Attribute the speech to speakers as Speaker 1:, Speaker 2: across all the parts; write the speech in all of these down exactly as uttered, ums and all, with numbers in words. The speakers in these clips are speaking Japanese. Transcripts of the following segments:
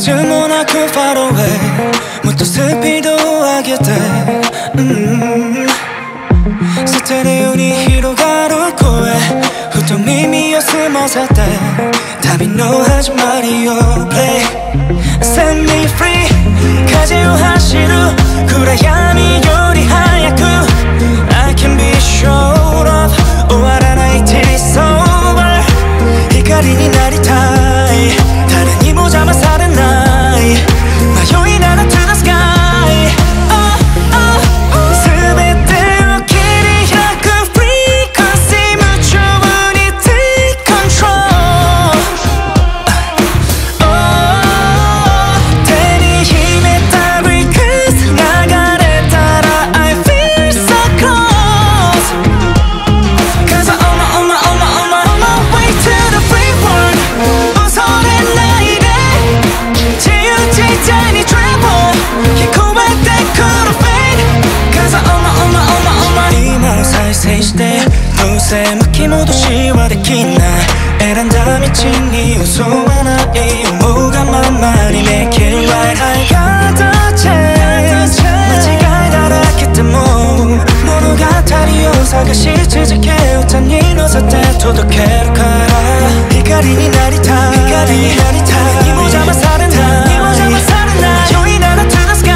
Speaker 1: 傷もなくファローウェイもっとスピードを上げて、うんサテレより広がる声ふと耳を澄ませて旅の始まりを Play Set me free 風を走る暗闇より早く I can be sure of 終わらない till it's over 光になりたい誰にも邪魔されない迷いなら to the sky巻き戻しはできない選んだ道に嘘はない思うがままに Make it right I gotta change 間違いだらけでも物語を探し続け歌に乗せて届けるから光になりたい光になりたい誰にも邪魔されない誰にも邪魔されない迷いなら to the sky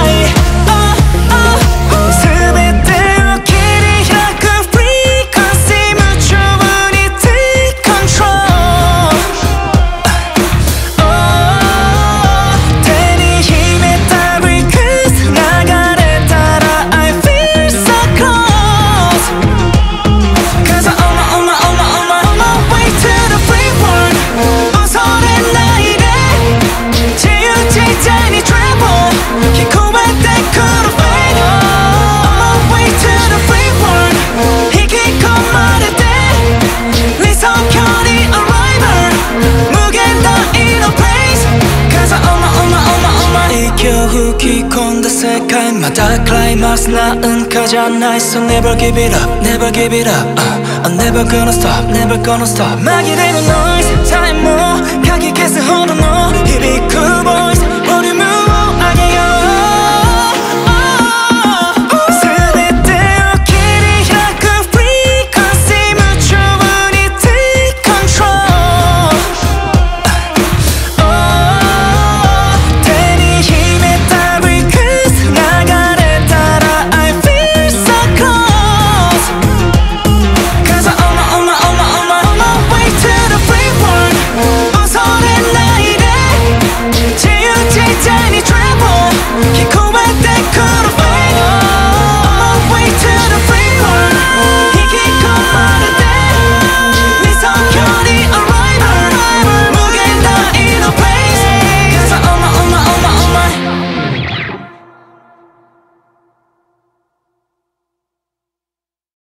Speaker 1: 吹き込んだ世界またクライマックスなんかじゃない So never give it up, never give it up、uh, I'm never gonna stop, never gonna stop 紛れのノイズタイムをかき消すほどの響く